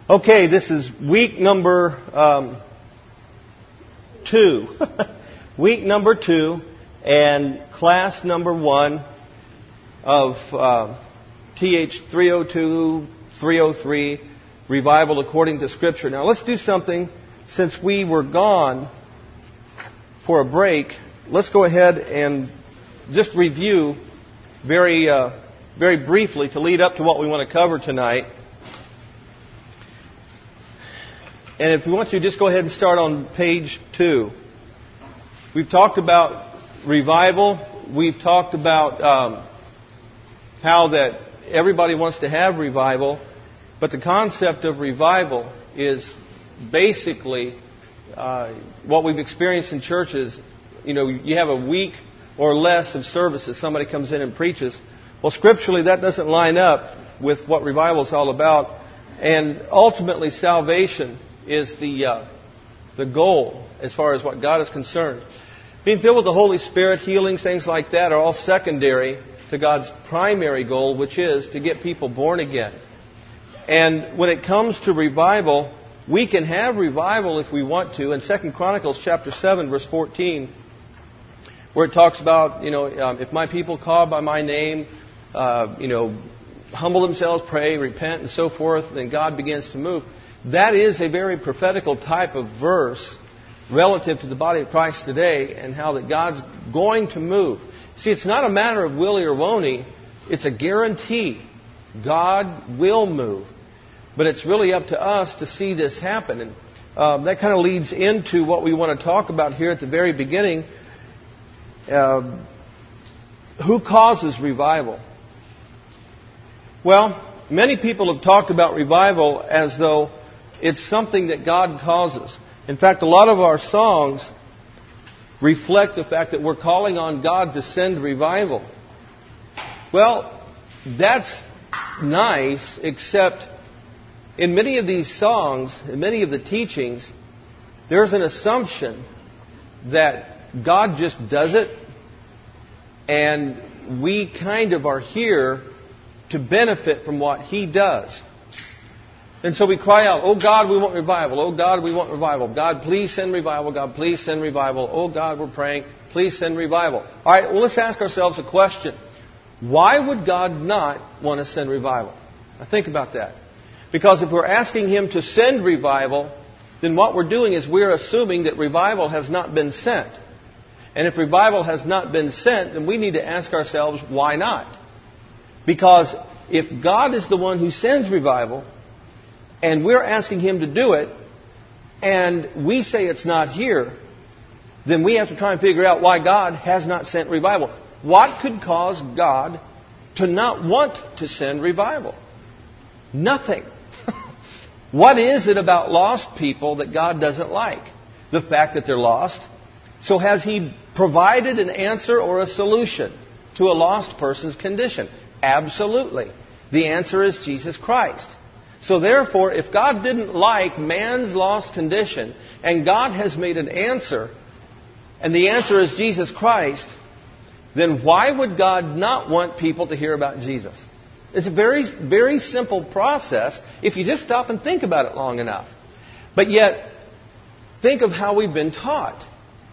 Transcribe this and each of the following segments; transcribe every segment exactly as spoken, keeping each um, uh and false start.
Okay, this is week number um, two. week number two and class number one of uh, T H three oh two, three oh three, Revival According to Scripture. Now let's do something. Since we were gone for a break, let's go ahead and just review very, uh, very briefly to lead up to what we want to cover tonight. And if you want to, just go ahead and start on page two. We've talked about revival. We've talked about um, how that everybody wants to have revival, but the concept of revival is basically uh, what we've experienced in churches. You know, you have a week or less of services. Somebody comes in and preaches. Well, scripturally, that doesn't line up with what revival is all about. And ultimately, salvation is the uh, the goal as far as what God is concerned. Being filled with the Holy Spirit, healings, things like that are all secondary to God's primary goal, which is to get people born again. And when it comes to revival, we can have revival if we want to. In Second Chronicles chapter seven, verse fourteen, where it talks about, you know, um, if my people call by my name, uh, you know, humble themselves, pray, repent, and so forth, then God begins to move. That is a very prophetical type of verse relative to the body of Christ today and how that God's going to move. See, it's not a matter of willy or won't. It's a guarantee. God will move. But it's really up to us to see this happen. And um, that kind of leads into what we want to talk about here at the very beginning. Uh, who causes revival? Well, many people have talked about revival as though it's something that God causes. In fact, a lot of our songs reflect the fact that we're calling on God to send revival. Well, that's nice, except in many of these songs, in many of the teachings, there's an assumption that God just does it, and we kind of are here to benefit from what He does. And so we cry out, oh God, we want revival. Oh God, we want revival. God, please send revival. God, please send revival. Oh God, we're praying. Please send revival. All right, well, let's ask ourselves a question. Why would God not want to send revival? Now think about that. Because if we're asking Him to send revival, then what we're doing is we're assuming that revival has not been sent. And if revival has not been sent, then we need to ask ourselves, why not? Because if God is the one who sends revival, and we're asking Him to do it, and we say it's not here, then we have to try and figure out why God has not sent revival. What could cause God to not want to send revival? Nothing. What is it about lost people that God doesn't like? The fact that they're lost. So has He provided an answer or a solution to a lost person's condition? Absolutely. The answer is Jesus Christ. So therefore, if God didn't like man's lost condition, and God has made an answer, and the answer is Jesus Christ, then why would God not want people to hear about Jesus? It's a very, very simple process if you just stop and think about it long enough. But yet, think of how we've been taught.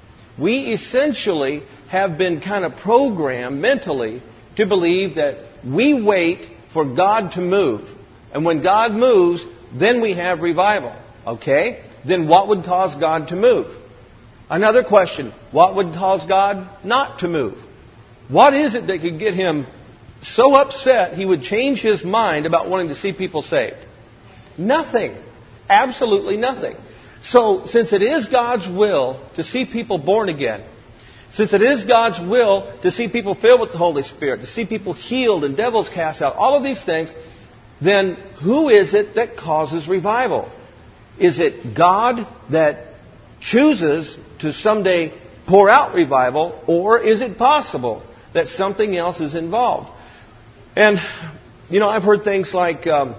We essentially have been kind of programmed mentally to believe that we wait for God to move. And when God moves, then we have revival. Okay? Then what would cause God to move? Another question. What would cause God not to move? What is it that could get Him so upset He would change His mind about wanting to see people saved? Nothing. Absolutely nothing. So, since it is God's will to see people born again, since it is God's will to see people filled with the Holy Spirit, to see people healed and devils cast out, all of these things, then who is it that causes revival? Is it God that chooses to someday pour out revival, or is it possible that something else is involved? And, you know, I've heard things like, um,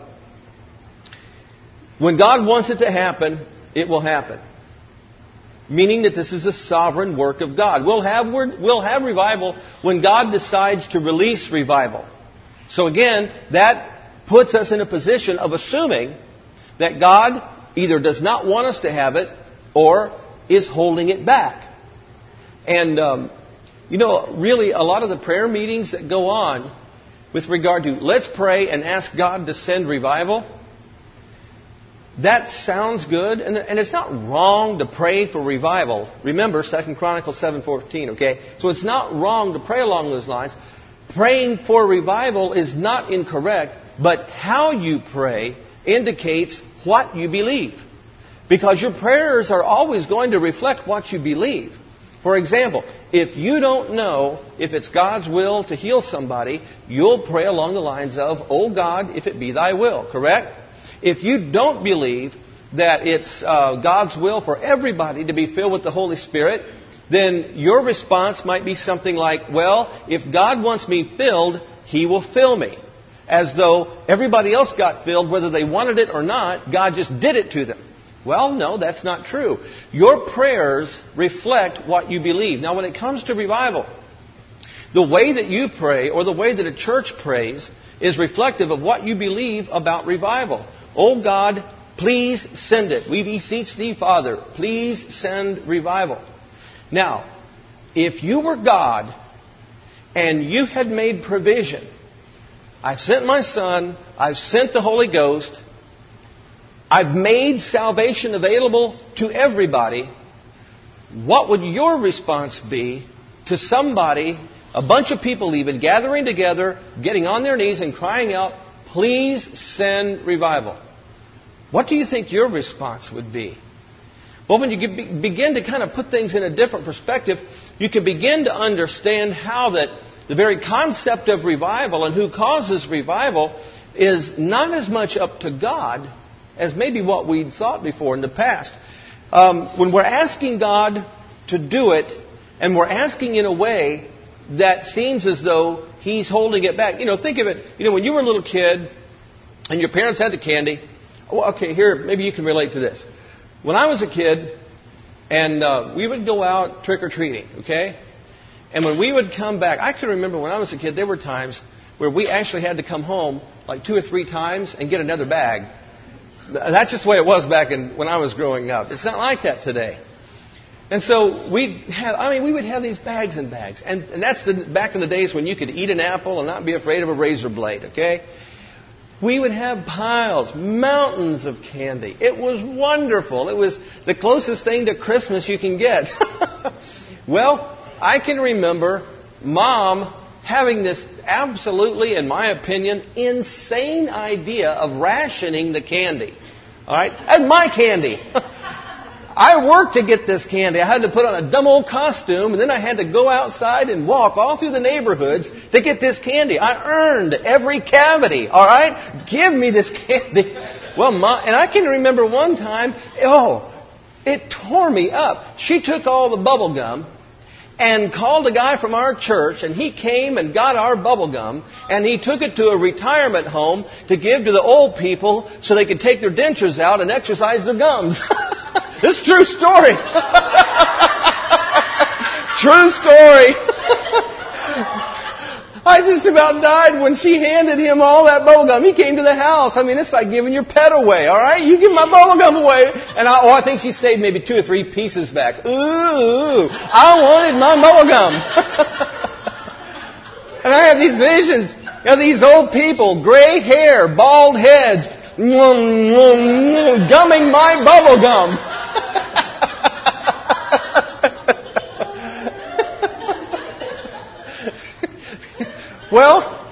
when God wants it to happen, it will happen. Meaning that this is a sovereign work of God. We'll have, we'll have revival when God decides to release revival. So again, that puts us in a position of assuming that God either does not want us to have it or is holding it back. And, um, you know, really a lot of the prayer meetings that go on with regard to let's pray and ask God to send revival, that sounds good. And, and it's not wrong to pray for revival. Remember, Second Chronicles seven fourteen, okay? So it's not wrong to pray along those lines. Praying for revival is not incorrect, but how you pray indicates what you believe. Because your prayers are always going to reflect what you believe. For example, if you don't know if it's God's will to heal somebody, you'll pray along the lines of, "Oh God, if it be thy will," correct? If you don't believe that it's uh, God's will for everybody to be filled with the Holy Spirit, then your response might be something like, "Well, if God wants me filled, He will fill me." As though everybody else got filled, whether they wanted it or not, God just did it to them. Well, no, that's not true. Your prayers reflect what you believe. Now, when it comes to revival, the way that you pray or the way that a church prays is reflective of what you believe about revival. "Oh God, please send it. We beseech thee, Father, please send revival." Now, if you were God and you had made provision, I've sent my Son, I've sent the Holy Ghost, I've made salvation available to everybody, what would your response be to somebody, a bunch of people even, gathering together, getting on their knees and crying out, "Please send revival"? What do you think your response would be? Well, when you begin to kind of put things in a different perspective, you can begin to understand how that the very concept of revival and who causes revival is not as much up to God as maybe what we'd thought before in the past. Um, when we're asking God to do it, and we're asking in a way that seems as though He's holding it back. You know, think of it, you know, when you were a little kid and your parents had the candy. Oh, okay, here, maybe you can relate to this. When I was a kid, and uh, we would go out trick-or-treating, okay? And when we would come back, I can remember when I was a kid, there were times where we actually had to come home like two or three times and get another bag. That's just the way it was back in, when I was growing up. It's not like that today. And so we'd have, I mean, we would have these bags and bags. And, and that's the, back in the days when you could eat an apple and not be afraid of a razor blade, okay? We would have piles, mountains of candy. It was wonderful. It was the closest thing to Christmas you can get. Well, I can remember Mom having this absolutely, in my opinion, insane idea of rationing the candy. All right? And my candy. I worked to get this candy. I had to put on a dumb old costume, and then I had to go outside and walk all through the neighborhoods to get this candy. I earned every cavity. All right? Give me this candy. Well, Mom, and I can remember one time, oh, it tore me up. She took all the bubble gum and called a guy from our church, and he came and got our bubble gum, and he took it to a retirement home to give to the old people so they could take their dentures out and exercise their gums. This is a true story. True story. I just about died when she handed him all that bubble gum. He came to the house. I mean, it's like giving your pet away, all right? You give my bubble gum away. And I, oh, I think she saved maybe two or three pieces back. Ooh, I wanted my bubble gum. And I have these visions of these old people, gray hair, bald heads, gumming my bubble gum. Well,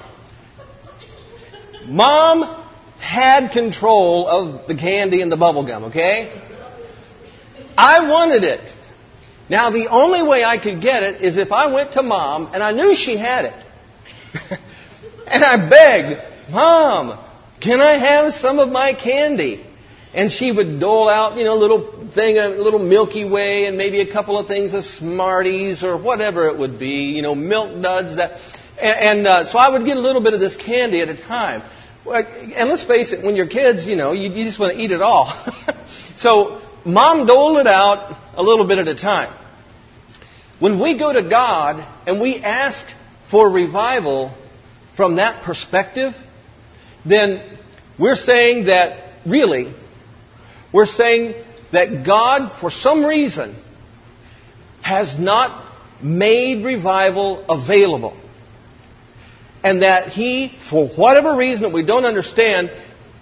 Mom had control of the candy and the bubble gum, okay? I wanted it. Now, the only way I could get it is if I went to Mom, and I knew she had it. And I begged, "Mom, can I have some of my candy?" And she would dole out, you know, a little thing, a little Milky Way, and maybe a couple of things of Smarties or whatever it would be, you know, Milk Duds, that... And, and uh, so I would get a little bit of this candy at a time. And let's face it, when you're kids, you know, you, you just want to eat it all. So Mom doled it out a little bit at a time. When we go to God and we ask for revival from that perspective, then we're saying that really We're saying that God, for some reason, has not made revival available. And that He, for whatever reason that we don't understand,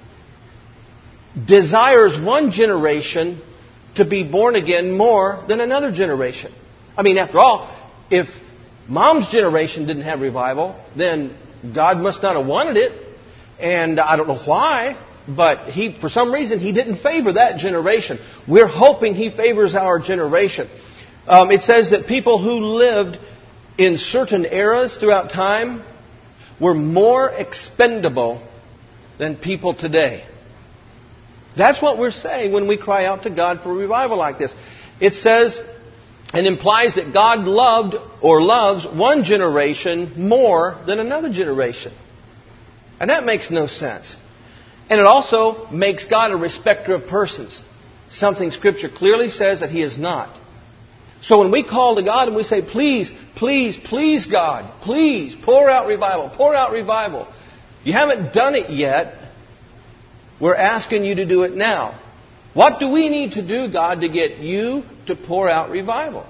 desires one generation to be born again more than another generation. I mean, after all, if Mom's generation didn't have revival, then God must not have wanted it. And I don't know why, but He, for some reason, He didn't favor that generation. We're hoping He favors our generation. Um, it says that people who lived in certain eras throughout time were more expendable than people today. That's what we're saying when we cry out to God for revival like this. It says and implies that God loved or loves one generation more than another generation. And that makes no sense. And it also makes God a respecter of persons. Something Scripture clearly says that He is not. So when we call to God and we say, please, please, please God, please pour out revival, pour out revival. You haven't done it yet. We're asking you to do it now. What do we need to do, God, to get you to pour out revival?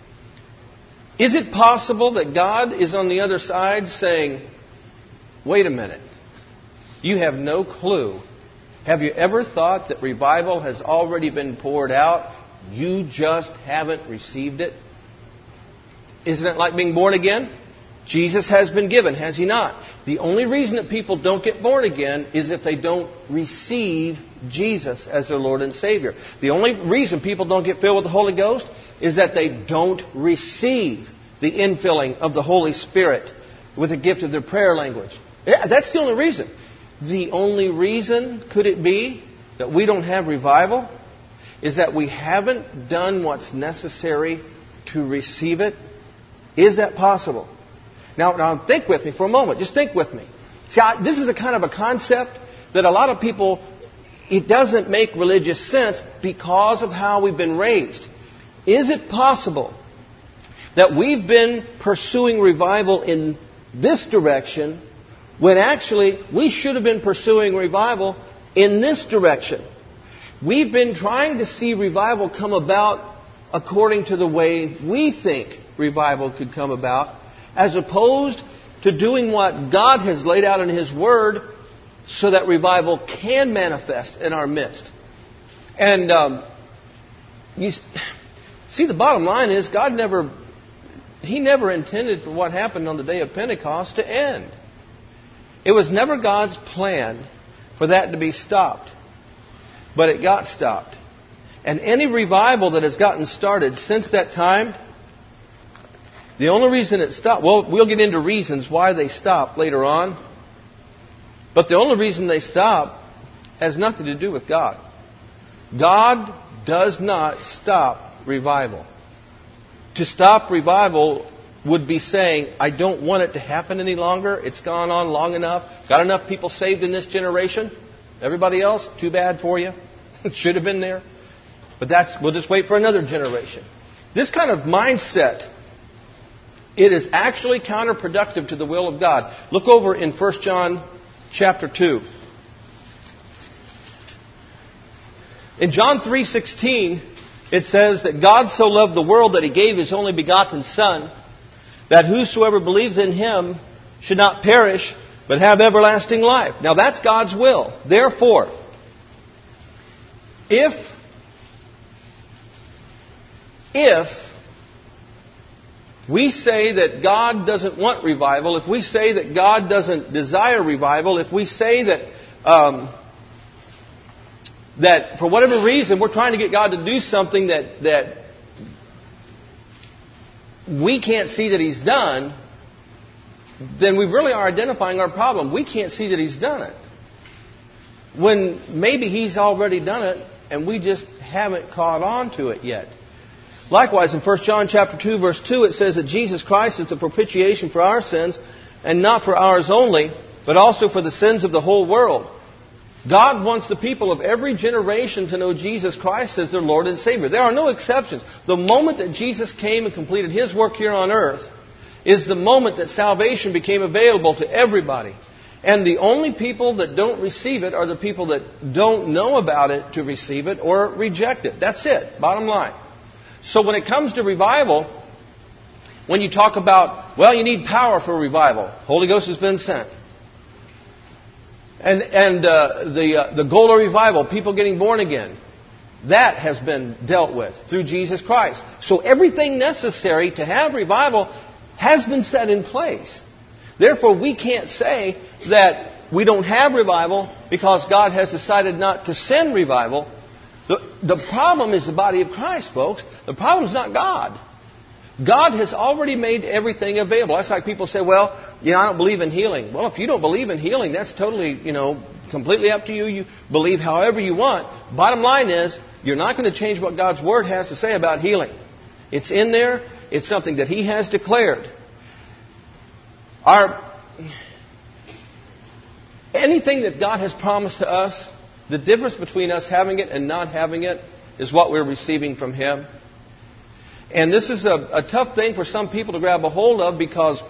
Is it possible that God is on the other side saying, wait a minute, you have no clue. Have you ever thought that revival has already been poured out? You just haven't received it? Isn't it like being born again? Jesus has been given, has He not? The only reason that people don't get born again is if they don't receive Jesus as their Lord and Savior. The only reason people don't get filled with the Holy Ghost is that they don't receive the infilling of the Holy Spirit with the gift of their prayer language. Yeah, that's the only reason. The only reason, could it be, that we don't have revival is that we haven't done what's necessary to receive it? Is that possible? Now, now think with me for a moment. Just think with me. See, I, this is a kind of a concept that a lot of people, it doesn't make religious sense because of how we've been raised. Is it possible that we've been pursuing revival in this direction when actually we should have been pursuing revival in this direction? We've been trying to see revival come about according to the way we think revival could come about, as opposed to doing what God has laid out in His Word so that revival can manifest in our midst. And um, you see, the bottom line is God never, He never intended for what happened on the day of Pentecost to end. It was never God's plan for that to be stopped. But it got stopped. And any revival that has gotten started since that time, the only reason it stopped, well, we'll get into reasons why they stopped later on. But the only reason they stopped has nothing to do with God. God does not stop revival. To stop revival would be saying, I don't want it to happen any longer. It's gone on long enough. Got enough people saved in this generation. Everybody else, too bad for you. It should have been there. But that's, we'll just wait for another generation. This kind of mindset, it is actually counterproductive to the will of God. Look over in First John chapter two. In John three sixteen, it says that God so loved the world that He gave His only begotten Son, that whosoever believes in Him should not perish, but have everlasting life. Now that's God's will. Therefore, if, if we say that God doesn't want revival, if we say that God doesn't desire revival, if we say that um, that for whatever reason we're trying to get God to do something that that we can't see that He's done, then we really are identifying our problem. We can't see that He's done it. When maybe He's already done it and we just haven't caught on to it yet. Likewise, in First John chapter two, verse two, it says that Jesus Christ is the propitiation for our sins, and not for ours only, but also for the sins of the whole world. God wants the people of every generation to know Jesus Christ as their Lord and Savior. There are no exceptions. The moment that Jesus came and completed His work here on earth is the moment that salvation became available to everybody. And the only people that don't receive it are the people that don't know about it to receive it or reject it. That's it, bottom line. So when it comes to revival, when you talk about, well, you need power for revival, Holy Ghost has been sent. And and uh, the uh, the goal of revival, people getting born again, that has been dealt with through Jesus Christ. So everything necessary to have revival has been set in place. Therefore, we can't say that we don't have revival because God has decided not to send revival. The, the problem is the body of Christ, folks. The problem is not God. God has already made everything available. That's like people say, well, you know, I don't believe in healing. Well, if you don't believe in healing, that's totally, you know, completely up to you. You believe however you want. Bottom line is, you're not going to change what God's Word has to say about healing. It's in there. It's something that He has declared. Our, anything that God has promised to us, the difference between us having it and not having it is what we're receiving from Him. And this is a, a tough thing for some people to grab a hold of, because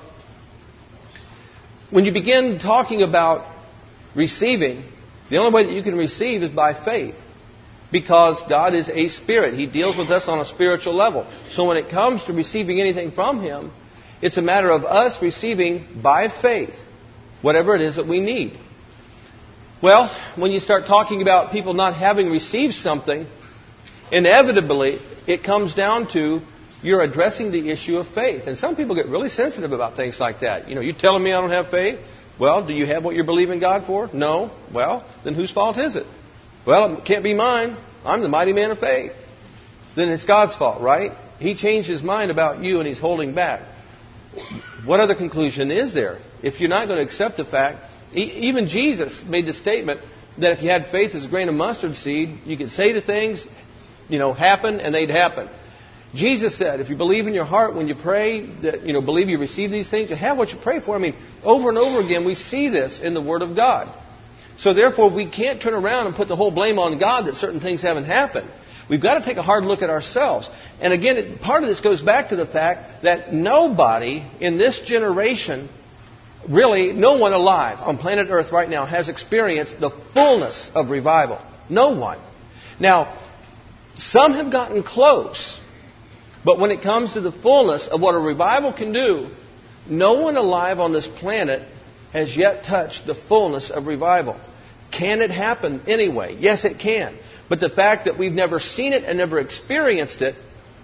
when you begin talking about receiving, the only way that you can receive is by faith. Because God is a spirit. He deals with us on a spiritual level. So when it comes to receiving anything from Him, it's a matter of us receiving by faith whatever it is that we need. Well, when you start talking about people not having received something, inevitably it comes down to you're addressing the issue of faith. And some people get really sensitive about things like that. You know, you telling me I don't have faith? Well, do you have what you're believing God for? No. Well, then whose fault is it? Well, it can't be mine. I'm the mighty man of faith. Then it's God's fault, right? He changed His mind about you and He's holding back. What other conclusion is there? If you're not going to accept the fact, even Jesus made the statement that if you had faith as a grain of mustard seed, you could say to things, you know, happen, and they'd happen. Jesus said, if you believe in your heart when you pray, that, you know, believe you receive these things, you have what you pray for. I mean, over and over again, we see this in the Word of God. So therefore, we can't turn around and put the whole blame on God that certain things haven't happened. We've got to take a hard look at ourselves. And again, it, part of this goes back to the fact that nobody in this generation, really no one alive on planet Earth right now, has experienced the fullness of revival. No one. Now, some have gotten close. But when it comes to the fullness of what a revival can do, no one alive on this planet has yet touched the fullness of revival. Can it happen anyway? Yes, it can. But the fact that we've never seen it and never experienced it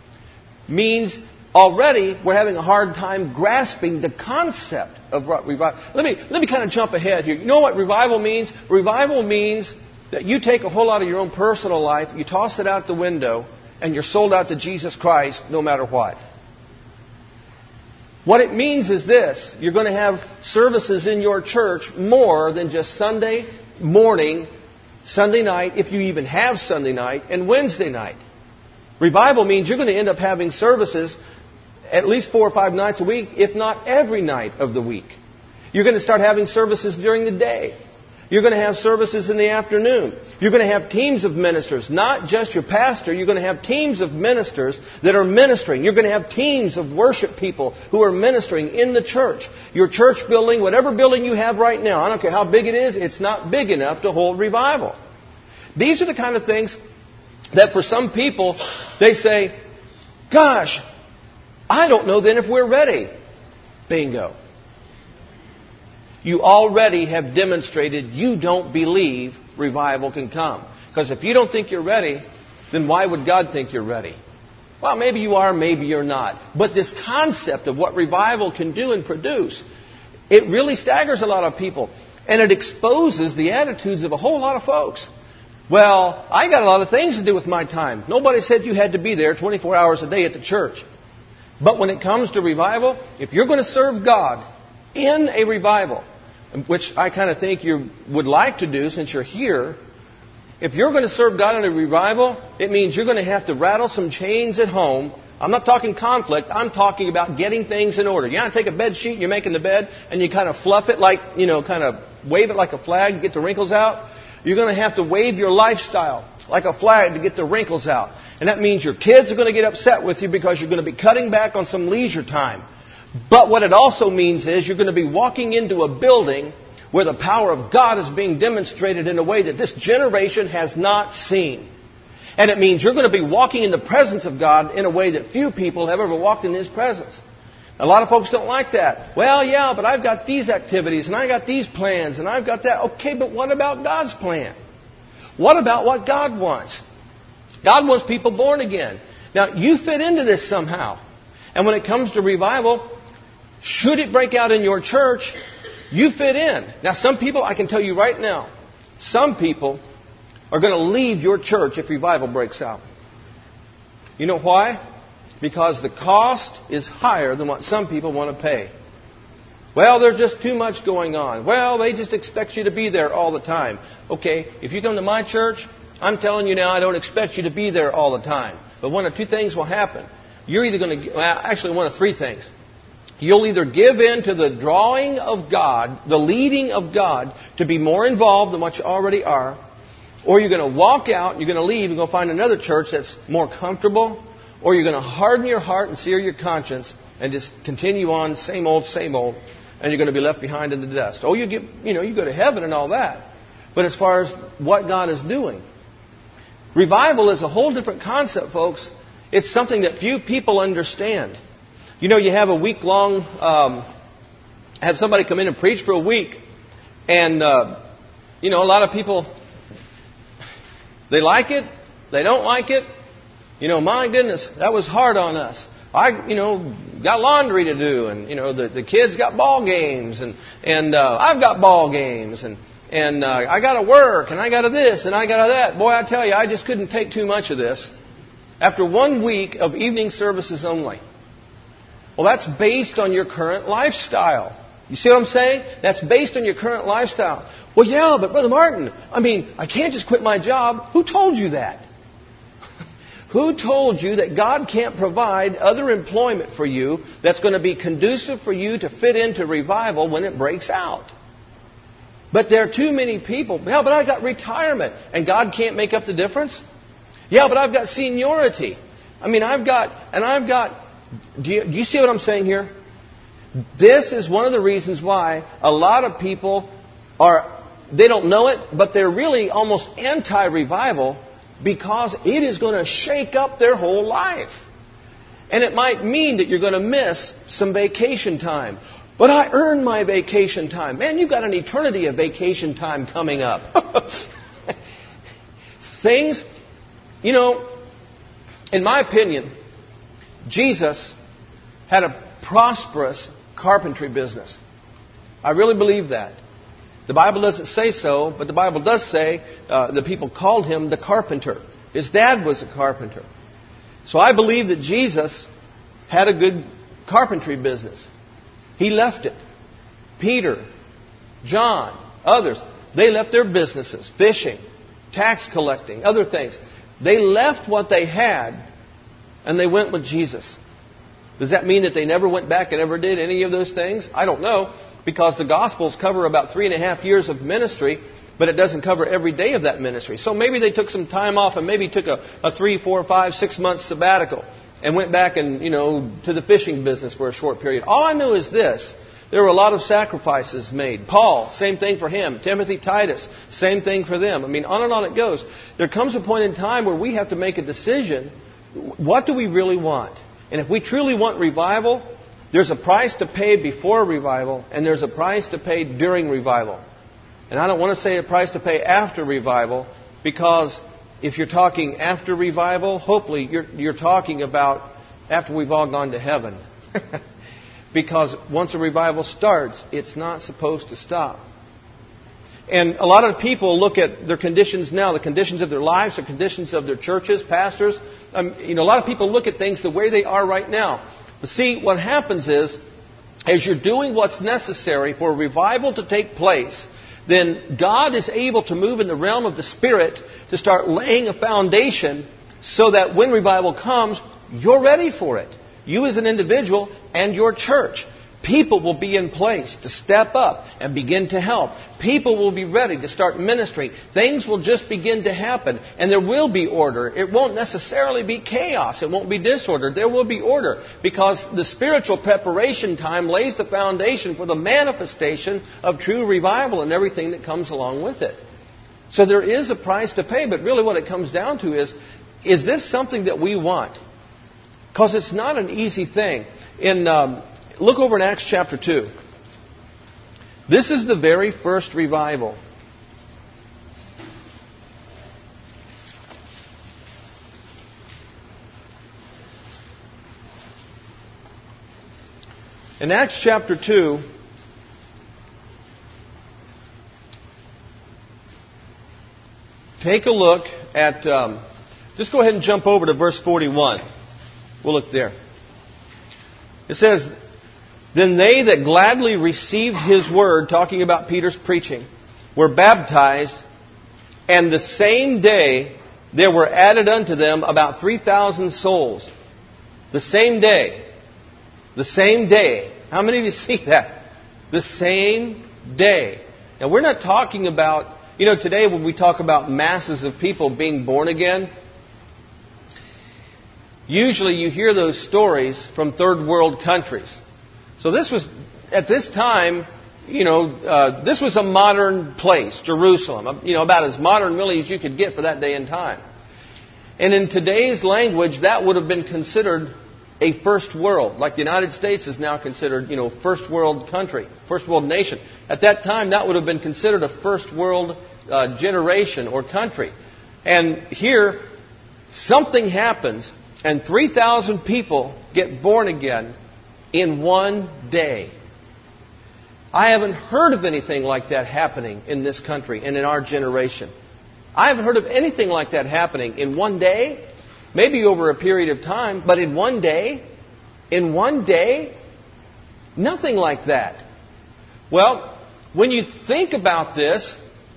means already we're having a hard time grasping the concept of what revival. Let me let me kind of jump ahead here. You know what revival means? Revival means that you take a whole lot of your own personal life, you toss it out the window, and you're sold out to Jesus Christ no matter what. What it means is this: you're going to have services in your church more than just Sunday morning, Sunday night, if you even have Sunday night, and Wednesday night. Revival means you're going to end up having services at least four or five nights a week, if not every night of the week. You're going to start having services during the day. You're going to have services in the afternoon. You're going to have teams of ministers, not just your pastor. You're going to have teams of ministers that are ministering. You're going to have teams of worship people who are ministering in the church. Your church building, whatever building you have right now, I don't care how big it is, it's not big enough to hold revival. These are the kind of things that for some people, they say, gosh, I don't know then if we're ready. Bingo. You already have demonstrated you don't believe revival can come. Because if you don't think you're ready, then why would God think you're ready? Well, maybe you are, maybe you're not. But this concept of what revival can do and produce, it really staggers a lot of people. And it exposes the attitudes of a whole lot of folks. Well, I got a lot of things to do with my time. Nobody said you had to be there twenty-four hours a day at the church. But when it comes to revival, if you're going to serve God in a revival, which I kind of think you would like to do since you're here, if you're going to serve God in a revival, it means you're going to have to rattle some chains at home. I'm not talking conflict. I'm talking about getting things in order. You want to take a bed sheet, you're making the bed, and you kind of fluff it like, you know, kind of wave it like a flag to get the wrinkles out. You're going to have to wave your lifestyle like a flag to get the wrinkles out. And that means your kids are going to get upset with you because you're going to be cutting back on some leisure time. But what it also means is you're going to be walking into a building where the power of God is being demonstrated in a way that this generation has not seen. And it means you're going to be walking in the presence of God in a way that few people have ever walked in His presence. A lot of folks don't like that. Well, yeah, but I've got these activities, and I got these plans, and I've got that. Okay, but what about God's plan? What about what God wants? God wants people born again. Now, you fit into this somehow. And when it comes to revival, should it break out in your church, you fit in. Now, some people, I can tell you right now, some people are going to leave your church if revival breaks out. You know why? Because the cost is higher than what some people want to pay. Well, there's just too much going on. Well, they just expect you to be there all the time. Okay, if you come to my church, I'm telling you now, I don't expect you to be there all the time. But one of two things will happen. You're either going to, well, actually one of three things. You'll either give in to the drawing of God, the leading of God, to be more involved than what you already are, or you're going to walk out, you're going to leave and go find another church that's more comfortable, or you're going to harden your heart and sear your conscience and just continue on, same old, same old, and you're going to be left behind in the dust. Oh, you get, you know, you go to heaven and all that. But as far as what God is doing, revival is a whole different concept, folks. It's something that few people understand. You know, you have a week-long, um, have somebody come in and preach for a week, and, uh, you know, a lot of people, they like it, they don't like it. You know, my goodness, that was hard on us. I, you know, got laundry to do, and, you know, the, the kids got ball games, and, and uh, I've got ball games, and, and uh, I got to work, and I got to this, and I got to that. Boy, I tell you, I just couldn't take too much of this. After one week of evening services only. Well, that's based on your current lifestyle. You see what I'm saying? That's based on your current lifestyle. Well, yeah, but Brother Martin, I mean, I can't just quit my job. Who told you that? Who told you that God can't provide other employment for you that's going to be conducive for you to fit into revival when it breaks out? But there are too many people. Yeah, but I got retirement, and God can't make up the difference? Yeah, but I've got seniority. I mean, I've got, and I've got, do you, do you see what I'm saying here? This is one of the reasons why a lot of people are, they don't know it, but they're really almost anti-revival, because it is going to shake up their whole life. And it might mean that you're going to miss some vacation time. But I earned my vacation time. Man, you've got an eternity of vacation time coming up. Things, you know, in my opinion, Jesus had a prosperous carpentry business. I really believe that. The Bible doesn't say so, but the Bible does say uh, the people called him the carpenter. His dad was a carpenter. So I believe that Jesus had a good carpentry business. He left it. Peter, John, others, they left their businesses, fishing, tax collecting, other things. They left what they had and they went with Jesus. Does that mean that they never went back and ever did any of those things? I don't know. Because the Gospels cover about three and a half years of ministry, but it doesn't cover every day of that ministry. So maybe they took some time off and maybe took a, a three, four, five, six month sabbatical and went back and, you know, to the fishing business for a short period. All I know is this. There were a lot of sacrifices made. Paul, same thing for him. Timothy, Titus, same thing for them. I mean, on and on it goes. There comes a point in time where we have to make a decision. What do we really want? And if we truly want revival, there's a price to pay before revival, and there's a price to pay during revival. And I don't want to say a price to pay after revival, because if you're talking after revival, hopefully you're, you're talking about after we've all gone to heaven. Because once a revival starts, it's not supposed to stop. And a lot of people look at their conditions now, the conditions of their lives, the conditions of their churches, pastors. Um, you know, a lot of people look at things the way they are right now. But see, what happens is, as you're doing what's necessary for revival to take place, then God is able to move in the realm of the Spirit to start laying a foundation so that when revival comes, you're ready for it. You as an individual and your church. People will be in place to step up and begin to help. People will be ready to start ministering. Things will just begin to happen. And there will be order. It won't necessarily be chaos. It won't be disorder. There will be order. Because the spiritual preparation time lays the foundation for the manifestation of true revival and everything that comes along with it. So there is a price to pay. But really what it comes down to is, is this something that we want? Because it's not an easy thing. In... Um, Look over in Acts chapter two. This is the very first revival. In Acts chapter two, take a look at, um, just go ahead and jump over to verse forty-one. We'll look there. It says, "Then they that gladly received his word," talking about Peter's preaching, "were baptized, and the same day there were added unto them about three thousand souls." The same day. The same day. How many of you see that? The same day. Now we're not talking about, you know, today when we talk about masses of people being born again, usually you hear those stories from third world countries. So this was, at this time, you know, uh, this was a modern place, Jerusalem. You know, about as modern really as you could get for that day and time. And in today's language, that would have been considered a first world. Like the United States is now considered, you know, first world country, first world nation. At that time, that would have been considered a first world uh, generation or country. And here, something happens, and three thousand people get born again in one day. I haven't heard of anything like that happening in this country and in our generation. I haven't heard of anything like that happening in one day, maybe over a period of time, but in one day, in one day, nothing like that. Well, when you think about this,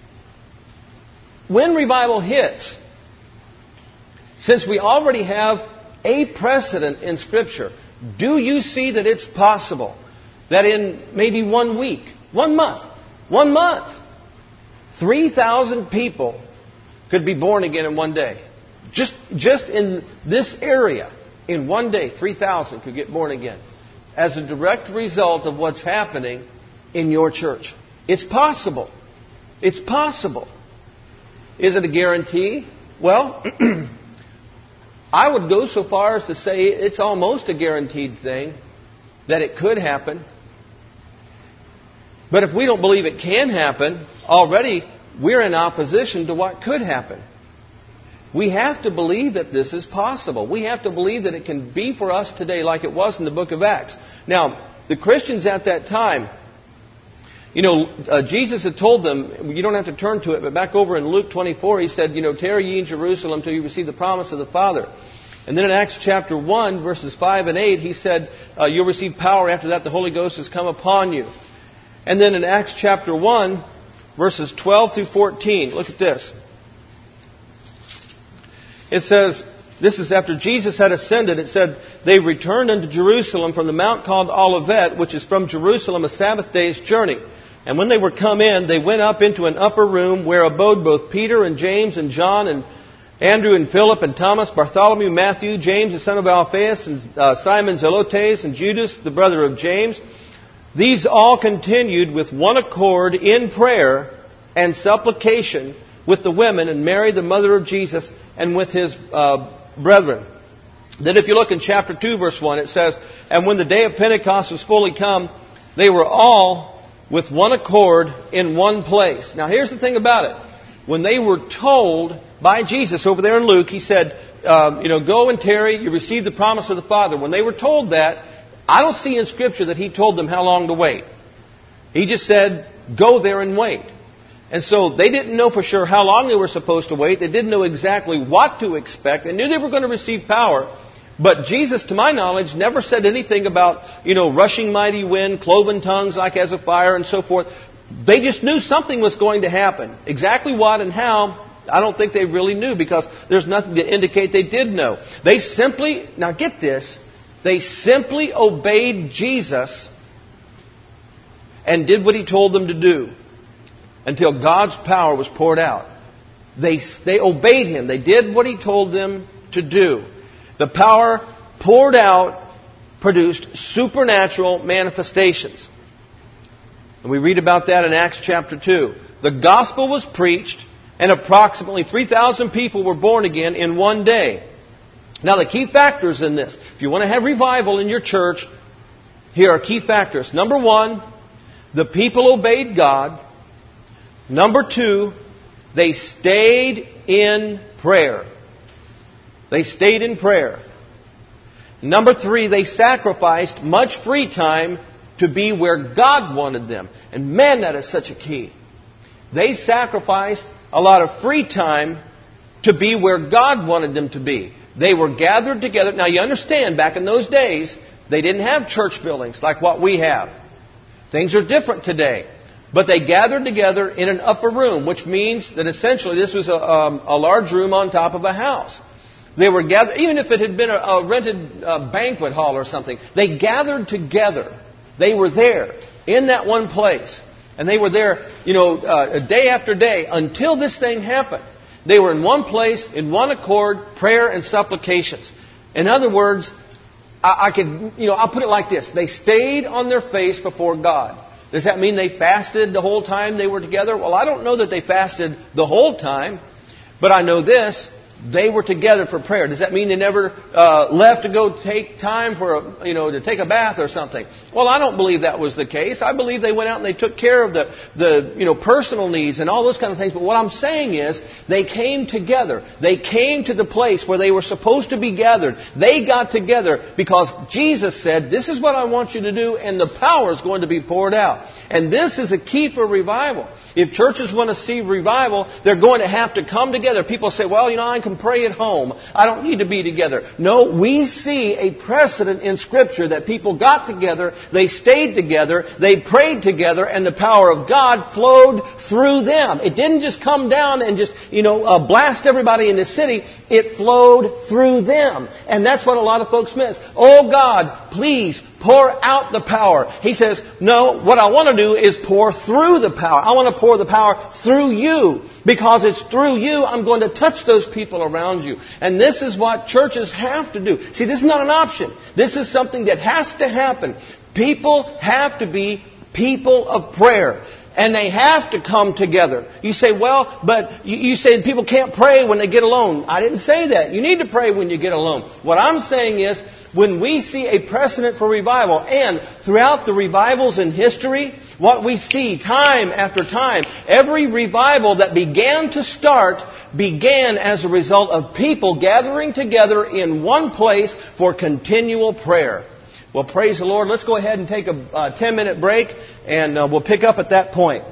when revival hits, since we already have a precedent in Scripture, do you see that it's possible that in maybe one week, one month, one month, three thousand people could be born again in one day? Just, just in this area, in one day, three thousand could get born again as a direct result of what's happening in your church. It's possible. It's possible. Is it a guarantee? Well, I would go so far as to say it's almost a guaranteed thing that it could happen. But if we don't believe it can happen, already we're in opposition to what could happen. We have to believe that this is possible. We have to believe that it can be for us today like it was in the book of Acts. Now, the Christians at that time, you know, uh, Jesus had told them, you don't have to turn to it, but back over in Luke twenty-four, he said, you know, tarry ye in Jerusalem till you receive the promise of the Father. And then in Acts chapter one, verses five and eight, he said, uh, you'll receive power. After that, the Holy Ghost has come upon you. And then in Acts chapter one, verses twelve through fourteen, look at this. It says, this is after Jesus had ascended, it said, they returned unto Jerusalem from the mount called Olivet, which is from Jerusalem a Sabbath day's journey. And when they were come in, they went up into an upper room where abode both Peter and James and John and Andrew and Philip and Thomas, Bartholomew, Matthew, James the son of Alphaeus, and uh, Simon Zelotes, and Judas the brother of James. These all continued with one accord in prayer and supplication with the women and Mary the mother of Jesus and with his uh, brethren. Then if you look in chapter two verse one, it says, and when the day of Pentecost was fully come, they were all with one accord in one place. Now here's the thing about it. When they were told by Jesus over there in Luke, he said, uh, you know, go and tarry, you receive the promise of the Father. When they were told that, I don't see in Scripture that he told them how long to wait. He just said, go there and wait. And so they didn't know for sure how long they were supposed to wait. They didn't know exactly what to expect. They knew they were going to receive power. But Jesus, to my knowledge, never said anything about, you know, rushing mighty wind, cloven tongues like as of fire, and so forth. They just knew something was going to happen. Exactly what and how, I don't think they really knew, because there's nothing to indicate they did know. They simply, now get this, they simply obeyed Jesus and did what He told them to do until God's power was poured out. They, they obeyed Him. They did what He told them to do. The power poured out produced supernatural manifestations. And we read about that in Acts chapter two. The gospel was preached, and approximately three thousand people were born again in one day. Now, the key factors in this, if you want to have revival in your church, here are key factors. Number one, the people obeyed God. Number two, they stayed in prayer. They stayed in prayer. Number three, they sacrificed much free time to be where God wanted them. And man, that is such a key. They sacrificed a lot of free time to be where God wanted them to be. They were gathered together. Now, you understand, back in those days, they didn't have church buildings like what we have. Things are different today. But they gathered together in an upper room, which means that essentially this was a, um, a large room on top of a house. They were gathered, even if it had been a, a rented uh, banquet hall or something, they gathered together. They were there in that one place. And they were there, you know, uh, day after day until this thing happened. They were in one place, in one accord, prayer and supplications. In other words, I, I could, you know, I'll put it like this. They stayed on their face before God. Does that mean they fasted the whole time they were together? Well, I don't know that they fasted the whole time, but I know this. They were together for prayer. Does that mean they never uh, left to go take time for a, you know, to take a bath or something? Well, I don't believe that was the case. I believe they went out and they took care of the, the you know, personal needs and all those kind of things. But what I'm saying is they came together. They came to the place where they were supposed to be gathered. They got together because Jesus said, this is what I want you to do, and the power is going to be poured out. And this is a key for revival. If churches want to see revival, they're going to have to come together. People say, well, you know, I can pray at home. I don't need to be together. No, we see a precedent in Scripture that people got together, they stayed together, they prayed together, and the power of God flowed through them. It didn't just come down and just, you know, uh, blast everybody in the city. It flowed through them. And that's what a lot of folks miss. Oh God, please pour out the power. He says, no, what I want to do is pour through the power. I want to pour the power through you. Because it's through you I'm going to touch those people around you. And this is what churches have to do. See, this is not an option. This is something that has to happen. People have to be people of prayer. And they have to come together. You say, well, but you, you said people can't pray when they get alone. I didn't say that. You need to pray when you get alone. What I'm saying is, when we see a precedent for revival, and throughout the revivals in history, what we see time after time, every revival that began to start began as a result of people gathering together in one place for continual prayer. Well, praise the Lord. Let's go ahead and take a uh, ten-minute break, and uh, we'll pick up at that point.